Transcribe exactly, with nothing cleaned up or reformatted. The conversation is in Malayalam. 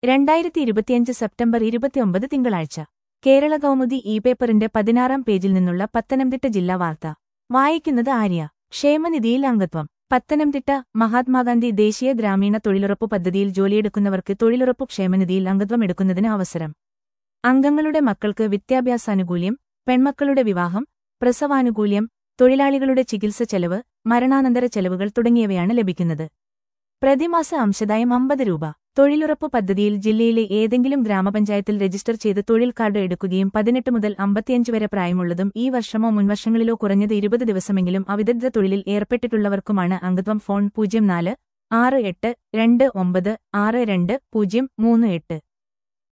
രണ്ടായിരത്തി ഇരുപത്തിയഞ്ച് സെപ്റ്റംബർ ഇരുപത്തിയൊമ്പത് തിങ്കളാഴ്ച കേരള കൗമുദി ഇ പേപ്പറിന്റെ പതിനാറാം പേജിൽ നിന്നുള്ള പത്തനംതിട്ട ജില്ലാ വാർത്ത വായിക്കുന്നത് ആര്യ. ക്ഷേമനിധിയിൽ അംഗത്വം. പത്തനംതിട്ട മഹാത്മാഗാന്ധി ദേശീയ ഗ്രാമീണ തൊഴിലുറപ്പു പദ്ധതിയിൽ ജോലിയെടുക്കുന്നവർക്ക് തൊഴിലുറപ്പു ക്ഷേമനിധിയിൽ അംഗത്വം എടുക്കുന്നതിന് അവസരം. അംഗങ്ങളുടെ മക്കൾക്ക് വിദ്യാഭ്യാസാനുകൂല്യം, പെൺമക്കളുടെ വിവാഹം, പ്രസവാനുകൂല്യം, തൊഴിലാളികളുടെ ചികിത്സ ചെലവ്, മരണാനന്തര ചെലവുകൾ തുടങ്ങിയവയാണ് ലഭിക്കുന്നത്. പ്രതിമാസ അംശദായം അമ്പത് രൂപ. തൊഴിലുറപ്പു പദ്ധതിയിൽ ജില്ലയിലെ ഏതെങ്കിലും ഗ്രാമപഞ്ചായത്തിൽ രജിസ്റ്റർ ചെയ്ത് തൊഴിൽ കാർഡ് എടുക്കുകയും പതിനെട്ട് മുതൽ അമ്പത്തിയഞ്ച് വരെ പ്രായമുള്ളതും ഈ വർഷമോ മുൻവർഷങ്ങളിലോ കുറഞ്ഞത് ഇരുപത് ദിവസമെങ്കിലും അവിദഗ്ധ തൊഴിലിൽ ഏർപ്പെട്ടിട്ടുള്ളവർക്കുമാണ് അംഗത്വം. ഫോൺ പൂജ്യം നാല് ആറ് എട്ട് രണ്ട് ഒമ്പത് ആറ് രണ്ട് പൂജ്യം മൂന്ന് എട്ട്.